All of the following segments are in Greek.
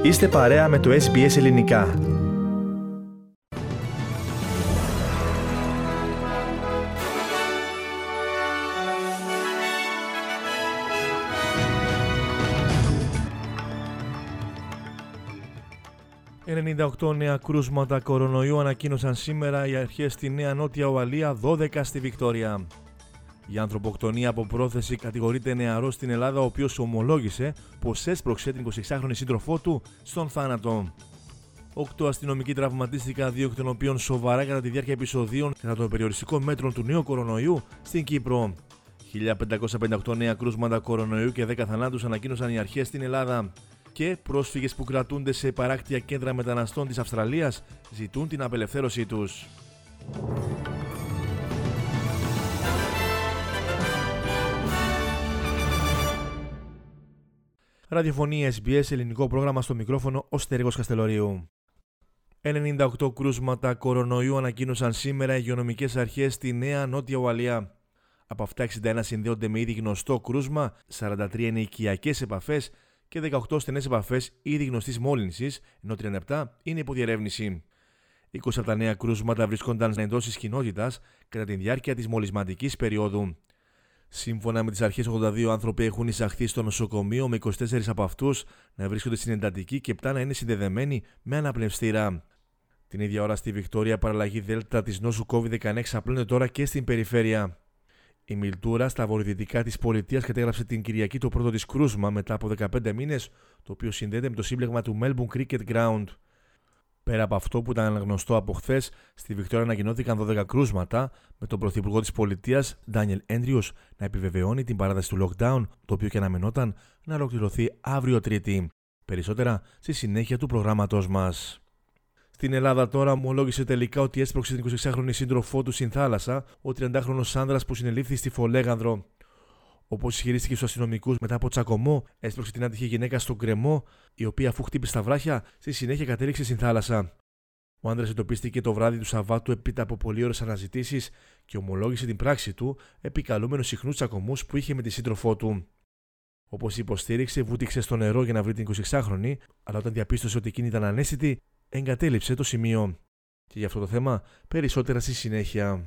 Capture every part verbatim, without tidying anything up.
Είστε παρέα με το Ες Μπι Ες Ελληνικά. ενενήντα οκτώ νέα κρούσματα κορονοϊού ανακοίνωσαν σήμερα οι αρχές στη Νέα Νότια Ουαλία, δώδεκα στη Βικτόρια. Για ανθρωποκτονία από πρόθεση κατηγορείται νεαρός στην Ελλάδα, ο οποίος ομολόγησε πως έσπρωξε την εικοσιεξάχρονη σύντροφό του στον θάνατο. Οκτώ αστυνομικοί τραυματίστηκαν, δύο εκ των οποίων σοβαρά κατά τη διάρκεια επεισοδίων κατά των περιοριστικών μέτρων του νέου κορονοϊού στην Κύπρο. χίλια πεντακόσια πενήντα οκτώ νέα κρούσματα κορονοϊού και δέκα θανάτους ανακοίνωσαν οι αρχές στην Ελλάδα. Και πρόσφυγες που κρατούνται σε παράκτια κέντρα μεταναστών της Αυστραλίας ζητούν την απελευθέρωσή τους. Ραδιοφωνία Ες Μπι Ες, ελληνικό πρόγραμμα, στο μικρόφωνο ο Στέργος Καστελορίου. ενενήντα οκτώ κρούσματα κορονοϊού ανακοίνωσαν σήμερα οι υγειονομικές αρχές στη Νέα Νότια Ουαλία. Από αυτά εξήντα ένα συνδέονται με ήδη γνωστό κρούσμα, σαράντα τρία είναι οικιακές επαφές και δεκαοκτώ στενές επαφές ήδη γνωστής μόλυνσης, ενώ τριάντα επτά είναι υποδιερεύνηση. είκοσι από τα νέα κρούσματα βρισκόνταν εντός της κοινότητας κατά τη διάρκεια της μολυσματικής περίοδου. Σύμφωνα με τις αρχές, ογδόντα δύο άνθρωποι έχουν εισαχθεί στο νοσοκομείο, με είκοσι τέσσερις από αυτούς να βρίσκονται στην εντατική και επτά να είναι συνδεδεμένοι με αναπνευστήρα. Την ίδια ώρα στη Βικτόρια, παραλλαγή Δέλτα της νόσου κόβιντ δεκαεννέα εξαπλώνεται τώρα και στην περιφέρεια. Η Μιλτούρα στα βορειοδυτικά της πολιτείας κατέγραψε την Κυριακή το πρώτο της κρούσμα μετά από δεκαπέντε μήνες, το οποίο συνδέεται με το σύμπλεγμα του Melbourne Cricket Ground. Πέρα από αυτό που ήταν γνωστό από χθες, στη Βικτόρια ανακοινώθηκαν δώδεκα κρούσματα, με τον πρωθυπουργό της πολιτείας, Ντάνιελ Έντριους, να επιβεβαιώνει την παράταση του lockdown, το οποίο και αναμενόταν να ολοκληρωθεί αύριο Τρίτη. Περισσότερα στη συνέχεια του προγράμματός μας. Στην Ελλάδα τώρα ομολόγησε τελικά ότι έσπρωξε την εικοσιεξάχρονη σύντροφό του στην θάλασσα, ο τριαντάχρονος άνδρας που συνελήφθη στη Φολέγανδρο. Όπως ισχυρίστηκε στους αστυνομικούς μετά από τσακωμό, έσπρωξε την άτυχη γυναίκα στον κρεμό, η οποία αφού χτύπησε στα βράχια, στη συνέχεια κατέληξε στην θάλασσα. Ο άνδρας εντοπίστηκε το βράδυ του Σαββάτου έπειτα από πολλές ώρες αναζητήσεις και ομολόγησε την πράξη του, επικαλούμενος συχνούς τσακωμούς που είχε με τη σύντροφό του. Όπως υποστήριξε, βούτυξε στο νερό για να βρει την εικοσιεξάχρονη, αλλά όταν διαπίστωσε ότι εκείνη ήταν ανέστητη, εγκατέλειψε το σημείο. Και για αυτό το θέμα, περισσότερα στη συνέχεια.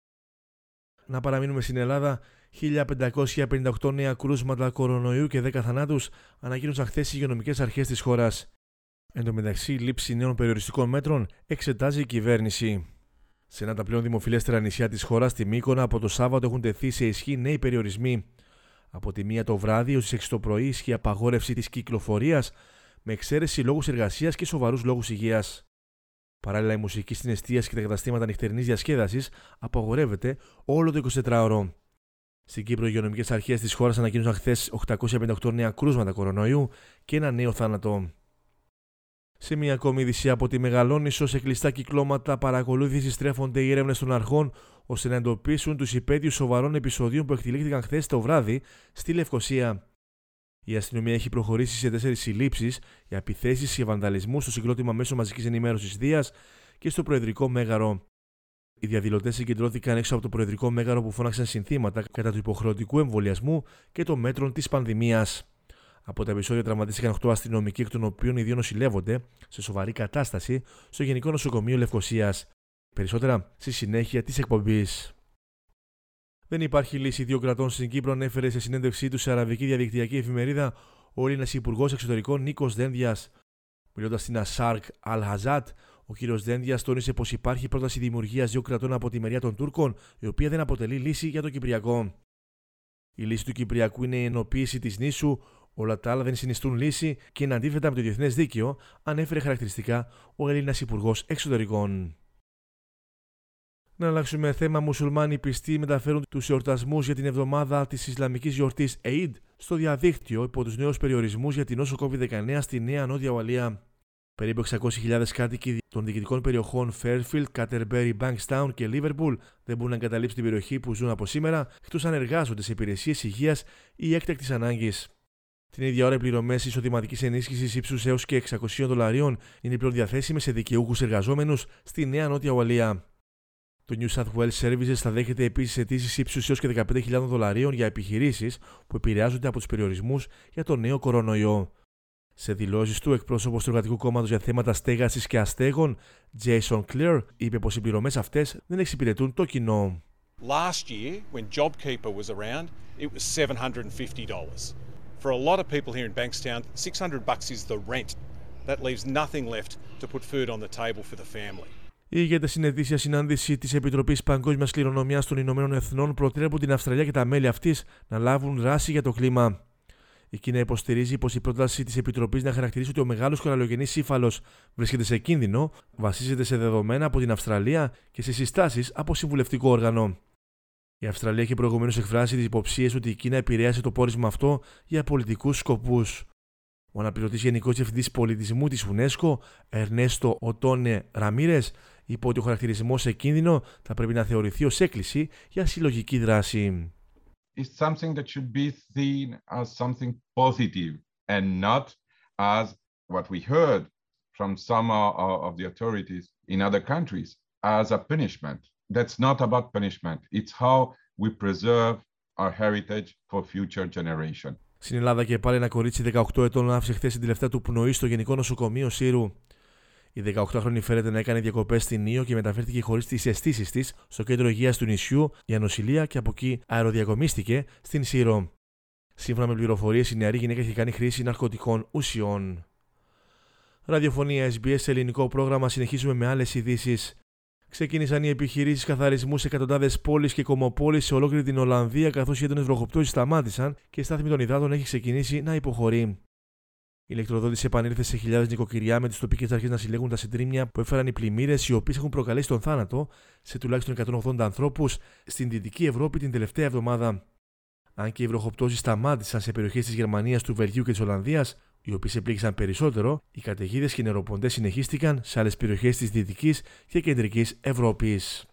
Να παραμείνουμε στην Ελλάδα. χίλια πεντακόσια πενήντα οκτώ νέα κρούσματα κορονοϊού και δέκα θανάτους ανακοίνωσαν χθες οι υγειονομικές αρχές της χώρας. Εν τω μεταξύ, η λήψη νέων περιοριστικών μέτρων εξετάζει η κυβέρνηση. Σε ένα από τα πλέον δημοφιλέστερα νησιά της χώρας, στη Μύκονα, από το Σάββατο έχουν τεθεί σε ισχύ νέοι περιορισμοί. Από τη μία το βράδυ ως τις έξι το πρωί ισχύει απαγόρευση της κυκλοφορίας, με εξαίρεση λόγους εργασίας και σοβαρούς λόγους υγείας. Παράλληλα, η μουσική στην εστίαση και τα καταστήματα νυχτερινής διασκέδασης απαγορεύεται όλο το εικοσιτετράωρο. Στην Κύπρο, οι υγειονομικές αρχές της χώρας ανακοίνωσαν χθες οκτακόσια πενήντα οκτώ νέα κρούσματα κορονοϊού και ένα νέο θάνατο. Σε μια ακόμη ειδησία από τη Μεγαλόνισσο, σε κλειστά κυκλώματα παρακολούθησης στρέφονται οι έρευνες των αρχών ώστε να εντοπίσουν τους υπαίτιους σοβαρών επεισοδίων που εκτελήχθηκαν χθες το βράδυ στη Λευκοσία. Η αστυνομία έχει προχωρήσει σε τέσσερις συλλήψεις για επιθέσεις και βανδαλισμούς στο συγκρότημα μέσω μαζικής ενημέρωσης Δίας και στο Προεδρικό Μέγαρο. Οι διαδηλωτές συγκεντρώθηκαν έξω από το Προεδρικό Μέγαρο που φώναξαν συνθήματα κατά του υποχρεωτικού εμβολιασμού και των μέτρων της πανδημίας. Από τα επεισόδια τραυματίστηκαν οκτώ αστυνομικοί, εκ των οποίων οι δύο νοσηλεύονται σε σοβαρή κατάσταση στο Γενικό Νοσοκομείο Λευκοσίας. Περισσότερα στη συνέχεια της εκπομπής. Δεν υπάρχει λύση δύο κρατών στην Κύπρο, ανέφερε σε συνέντευξή του σε αραβική διαδικτυακή εφημερίδα ο Έλληνας Υπουργός Εξωτερικών Νίκος Δένδιας. Μιλώντας στην Ασάρκ Αλ-Χαζάτ, ο κ. Δένδιας τόνισε πως υπάρχει πρόταση δημιουργίας δύο κρατών από τη μεριά των Τούρκων, η οποία δεν αποτελεί λύση για το Κυπριακό. Η λύση του Κυπριακού είναι η ενοποίηση της νήσου, όλα τα άλλα δεν συνιστούν λύση και είναι αντίθετα με το διεθνές δίκαιο, ανέφερε χαρακτηριστικά ο Έλληνας Υπουργός Εξωτερικών. Να αλλάξουμε θέμα. Μουσουλμάνοι πιστοί μεταφέρουν τους εορτασμούς για την εβδομάδα της Ισλαμικής γιορτής Eid στο διαδίκτυο υπό τους νέους περιορισμούς για την νόσο κόβιντ δεκαεννέα στη Νέα Νότια Ουαλία. Περίπου εξακόσιες χιλιάδες κάτοικοι των διοικητικών περιοχών Fairfield, Canterbury, Bankstown και Liverpool δεν μπορούν να εγκαταλείψουν την περιοχή που ζουν από σήμερα, εκτός αν εργάζονται σε υπηρεσίες υγείας ή έκτακτης ανάγκης. Την ίδια ώρα, οι πληρωμές εισοδηματικής ενίσχυσης ύψους έως και εξακόσια δολαρίων είναι πλέον διαθέσιμες σε δικαιούχους εργαζόμενους στη Νέα Νότια Ουαλία. Το New South Wales Services θα δέχεται επίσης αιτήσεις ύψους έως και δεκαπέντε χιλιάδες δολαρίων για επιχειρήσεις που επηρεάζονται από τους περιορισμούς για τον νέο κορονοϊό. Σε δηλώσεις του, εκπρόσωπος του Εργατικού Κόμματος για θέματα στέγασης και αστέγων, Jason Clare, είπε πως οι πληρωμές αυτές δεν εξυπηρετούν το κοινό. Last year, when JobKeeper was around, it was seven hundred fifty dollars. For a lot of people here in Bankstown, six hundred bucks is the rent. That leaves nothing left to put food on the table for the family. Η ηγέτες στην ετήσια συνάντηση της Επιτροπής Παγκόσμιας Κληρονομιάς των Ηνωμένων Εθνών προτρέπουν την Αυστραλία και τα μέλη αυτής να λάβουν δράση για το κλίμα. Η Κίνα υποστηρίζει πως η πρόταση της Επιτροπής να χαρακτηρίσει ότι ο μεγάλος κοραλλιογενής ύφαλος βρίσκεται σε κίνδυνο βασίζεται σε δεδομένα από την Αυστραλία και σε συστάσεις από συμβουλευτικό όργανο. Η Αυστραλία έχει προηγουμένως εκφράσει τις υποψίες ότι η Κίνα επηρέασε το πόρισμα αυτό για πολιτικούς σκοπούς. Ο αναπληρωτής Γενικός Διευθυντής Πολιτισμού της UNESCO, Ερνέστο Οτόνε Ραμίρες, είπε ότι ο χαρακτηρισμός σε κίνδυνο θα πρέπει να θεωρηθεί ως έκκληση για συλλογική δράση. It's something that should be seen as something positive and not as what we heard from some of the authorities in other countries as a punishment. That's not about punishment. It's how we preserve our heritage for future generation. Στην Ελλάδα και πάλι ένα κορίτσι δεκαοκτώ ετών άφησε χθες την τελευταία του πνοή στο Γενικό Νοσοκομείο Σύρου. Η δεκαοκτάχρονη φέρεται να έκανε διακοπές στην Ήο και μεταφέρθηκε χωρίς τις αισθήσεις της στο κέντρο υγείας του νησιού για νοσηλεία και από εκεί αεροδιακομίστηκε στην Σύρο. Σύμφωνα με πληροφορίες, η νεαρή γυναίκα έχει κάνει χρήση ναρκωτικών ουσιών. Ραδιοφωνία ες μπι ες, ελληνικό πρόγραμμα. Συνεχίζουμε με άλλες ειδήσεις. Ξεκίνησαν οι επιχειρήσεις καθαρισμού σε εκατοντάδες πόλεις και κομμοπόλεις σε ολόκληρη την Ολλανδία, καθώς οι έντονες βροχοπτώσεις σταμάτησαν και η στάθμη των υδάτων έχει ξεκινήσει να υποχωρεί. Η ηλεκτροδότηση επανήλθε σε χιλιάδες νοικοκυριά, με τις τοπικές αρχές να συλλέγουν τα συντρίμμια που έφεραν οι πλημμύρες, οι οποίες έχουν προκαλέσει τον θάνατο σε τουλάχιστον εκατόν ογδόντα ανθρώπους στην Δυτική Ευρώπη την τελευταία εβδομάδα. Αν και οι βροχοπτώσεις σταμάτησαν σε περιοχές της Γερμανίας, του Βελγίου και της Ολλανδίας, οι οποίες επλήγησαν περισσότερο, οι καταιγίδες και οι νεροποντές συνεχίστηκαν σε άλλες περιοχές της Δυτικής και Κεντρικής Ευρώπης.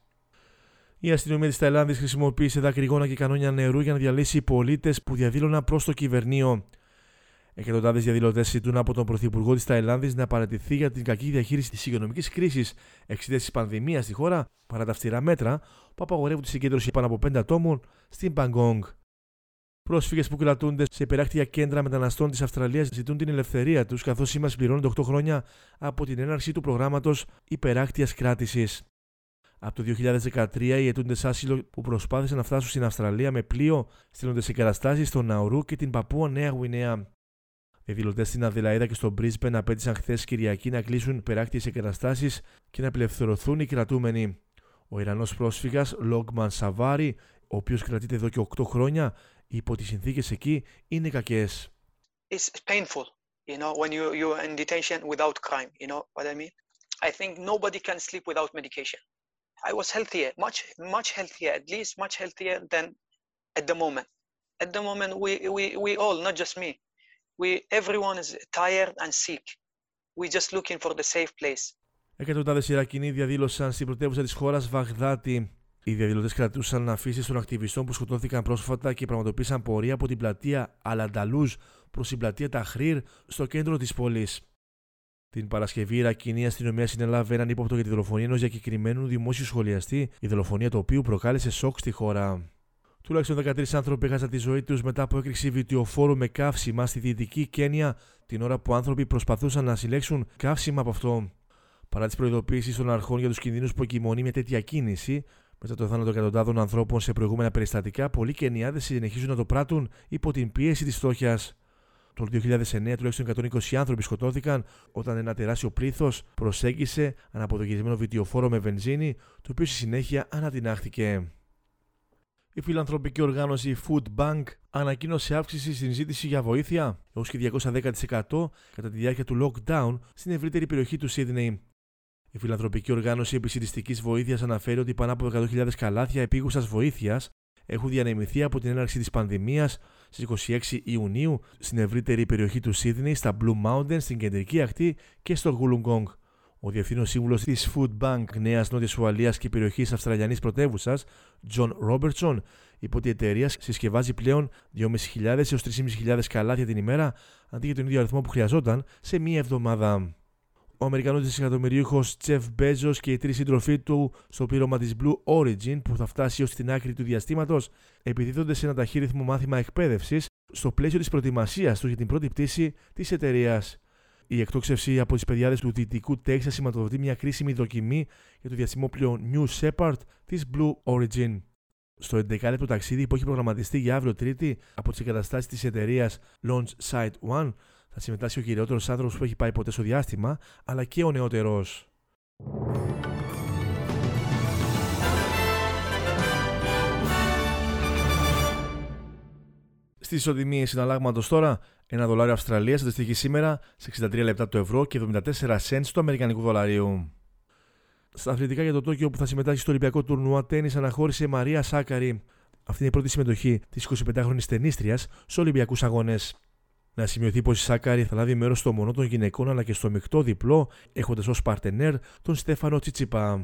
Η αστυνομία της Ταϊλάνδης χρησιμοποίησε δακρυγόνα και κανόνια νερού για να διαλύσει πολίτες που διαδήλωναν προς το κυβερνείο. Εκατοντάδες διαδηλωτές ζητούν από τον Πρωθυπουργό της Ταϊλάνδης να παραιτηθεί για την κακή διαχείριση της υγειονομικής κρίσης εξαιτίας της πανδημίας στη χώρα, παρά τα αυστηρά μέτρα που απαγορεύουν τη συγκέντρωση πάνω από πέντε ατόμων στην Παγκόγκ. Πρόσφυγες που κρατούνται σε υπεράκτια κέντρα μεταναστών της Αυστραλίας ζητούν την ελευθερία τους, καθώς σήμερα συμπληρώνονται οκτώ χρόνια από την έναρξη του προγράμματος υπεράκτιας κράτησης. Από το δύο χιλιάδες δεκατρία, οι αιτούντες άσυλο που προσπάθησαν να φτάσουν στην Αυστραλία με πλοίο στέλνονται σε εγκαταστάσεις στο Ναουρού και την Παππούα Νέα Γουινέα. Διαδηλωτές στην Αδελαΐδα και στο Μπρίσμπεν απέτησαν χθες Κυριακή να κλείσουν υπεράκτιες εγκαταστάσεις και να απελευθερωθούν οι κρατούμενοι. Ο Ιρανός πρόσφυγας Λόγκμαν Σαβάρι, ο οποίος κρατείται εδώ και οκτώ χρόνια, είπε ότι οι συνθήκες εκεί είναι κακές. It's painful, you know, when you you're in detention without crime, you know what I mean? I think nobody can sleep without medication. I was healthier, much much healthier, at least much healthier than at the moment. At the moment we we we all, not just me. We everyone is tired and sick. We just looking for the safe place. Εκατοντάδες Ιρακινοί διαδήλωσαν στην πρωτεύουσα της χώρας, Βαγδάτη. Οι διαδηλωτές κρατούσαν αφήσεις των ακτιβιστών που σκοτώθηκαν πρόσφατα και πραγματοποίησαν πορεία από την πλατεία Αλανταλούζ προς την πλατεία Ταχρήρ στο κέντρο της πόλης. Την Παρασκευή, η Ιρακινή αστυνομία συνέλαβε έναν ύποπτο για τη δολοφονία ενός διακεκριμένου δημόσιου σχολιαστή, η δολοφονία του οποίου προκάλεσε σοκ στη χώρα. Τουλάχιστον δεκατρείς άνθρωποι έχασαν τη ζωή τους μετά από έκρηξη βιτιοφόρου με καύσιμα στη Δυτική Κένια, την ώρα που άνθρωποι προσπαθούσαν να συλλέξουν καύσιμα από αυτό. Παρά τις προειδοποίησεις των αρχών για τους κινδύνους που εγκυμονεί με τέτοια κίνηση, μετά το θάνατο εκατοντάδων ανθρώπων σε προηγούμενα περιστατικά, πολλοί Κενιάδες συνεχίζουν να το πράττουν υπό την πίεση της φτώχειας. Το δύο χιλιάδες εννέα τουλάχιστον εκατόν είκοσι άνθρωποι σκοτώθηκαν όταν ένα τεράστιο πλήθος προσέγγισε αναποδογυρισμένο βιτιοφόρο με βενζίνη, το οποίο στη συνέχεια ανατινάχθηκε. Η φιλανθρωπική οργάνωση Food Bank ανακοίνωσε αύξηση στην ζήτηση για βοήθεια έως και διακόσια δέκα τοις εκατό κατά τη διάρκεια του lockdown στην ευρύτερη περιοχή του Σίδνεϊ. Η φιλανθρωπική οργάνωση επισητιστικής βοήθειας αναφέρει ότι πάνω από εκατό χιλιάδες καλάθια επίγουσας βοήθειας έχουν διανεμηθεί από την έναρξη της πανδημίας στις είκοσι έξι Ιουνίου στην ευρύτερη περιοχή του Σίδνεϊ, στα Blue Mountains, στην κεντρική ακτή και στο Wollongong. Ο διευθύνων σύμβουλος της Food Bank Νέας Νότιας Ουαλίας και περιοχής Αυστραλιανής πρωτεύουσας, John Robertson, είπε ότι η εταιρεία συσκευάζει πλέον δύο χιλιάδες πεντακόσια έως τρεις χιλιάδες πεντακόσια καλάθια την ημέρα, αντί για τον ίδιο αριθμό που χρειαζόταν σε μία εβδομάδα. Ο Αμερικανός δισεκατομμυρίουχος Jeff Bezos και οι τρεις σύντροφοί του στο πλήρωμα της Blue Origin, που θα φτάσει ως την άκρη του διαστήματος, επιδίδονται σε ένα ταχύρυθμο μάθημα εκπαίδευσης στο πλαίσιο της προετοιμασίας τους για την πρώτη πτήση της εταιρείας. Η εκτόξευση από τις πεδιάδες του Δυτικού Τέξας σηματοδοτεί μια κρίσιμη δοκιμή για το διαστημόπλοιο New Shepard της Blue Origin. Στο έντεκα λεπτό ταξίδι που έχει προγραμματιστεί για αύριο Τρίτη από τις εγκαταστάσεις της εταιρείας Launch Site One θα συμμετάσχει ο κυριότερος άνθρωπος που έχει πάει ποτέ στο διάστημα, αλλά και ο νεότερος. Στις ισοτιμίες συναλλάγματος τώρα, ένα δολάριο Αυστραλίας αντιστοιχεί σήμερα σε εξήντα τρία λεπτά το ευρώ και εβδομήντα τέσσερα σεντ του αμερικανικού δολαρίου. Στα αθλητικά για το Τόκιο που θα συμμετάσχει στο Ολυμπιακό Τουρνουά Τένις αναχώρησε η Μαρία Σάκαρη. Αυτή είναι η πρώτη συμμετοχή της εικοσιπεντάχρονης τενίστριας σε Ολυμπιακούς αγώνες. Να σημειωθεί πως η Σάκαρη θα λάβει μέρος στο μονό των γυναικών αλλά και στο μεικτό διπλό, έχοντας ως παρτενέρ τον Στέφανο Τσιτσιπά.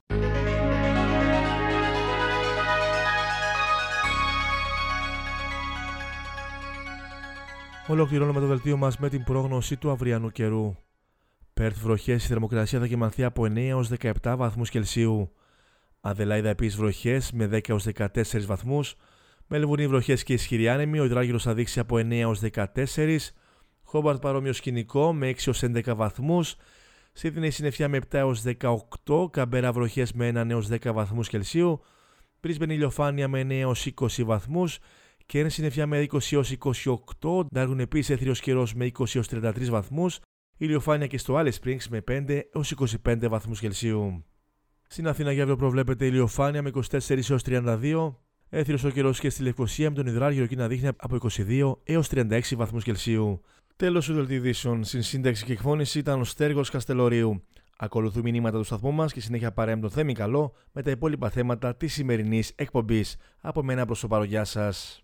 Ολοκληρώνουμε το δελτίο μας με την πρόγνωση του αυριανού καιρού. Πέρθ βροχές, η θερμοκρασία θα κοιμανθεί από εννέα έως δεκαεπτά βαθμούς Κελσίου. Αδελάιδα επίσης βροχές με δέκα έως δεκατέσσερις βαθμούς. Μελβούρνη βροχές και ισχυρή άνεμη, ο υδράγυρος θα δείξει από εννέα έως δεκατέσσερα. Χόμπαρτ παρόμοιο σκηνικό με έξι έως έντεκα βαθμούς. Σίδνεϊ συννεφιά με επτά έως δεκαοκτώ, Καμπέρα βροχές με ένα έως δέκα βαθμούς Κελσίου. Μπρίσμπεν ηλιοφάνεια με εννέα έως είκοσι βαθμούς. Κέρν συννεφιά με είκοσι έως είκοσι οκτώ, Ντάργουν επίσης έθριος καιρός με είκοσι έως τριάντα τρεις βαθμούς. Ηλιοφάνεια και στο Alice Springs με πέντε έως είκοσι πέντε βαθμούς Κελσίου. Στην Αθήνα για αύριο προβλέπεται ηλιοφάνεια με είκοσι τέσσερα έως τριάντα δύο. Έθριος ο καιρός και στη Λευκοσία με τον υδράργυρο εκεί να δείχνει από είκοσι δύο έως τριάντα έξι βαθμούς Κελσίου. Τέλος του δελτίου ειδήσεων. Στην σύνταξη και εκφώνηση ήταν ο Στέργος Καστελορίου. Ακολουθούν μηνύματα του σταθμού μας και συνέχεια παρέα με τον Θέμη Καλό με τα υπόλοιπα θέματα της σημερινής εκπομπής. Από μένα προς το παρόν, γεια σας.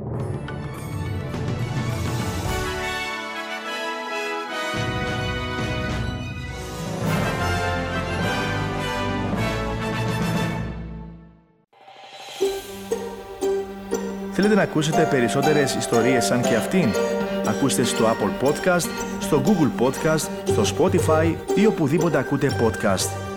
Θέλετε να ακούσετε περισσότερες ιστορίες σαν και αυτήν? Ακούστε στο Apple Podcast, στο Google Podcast, στο Spotify ή οπουδήποτε ακούτε podcast.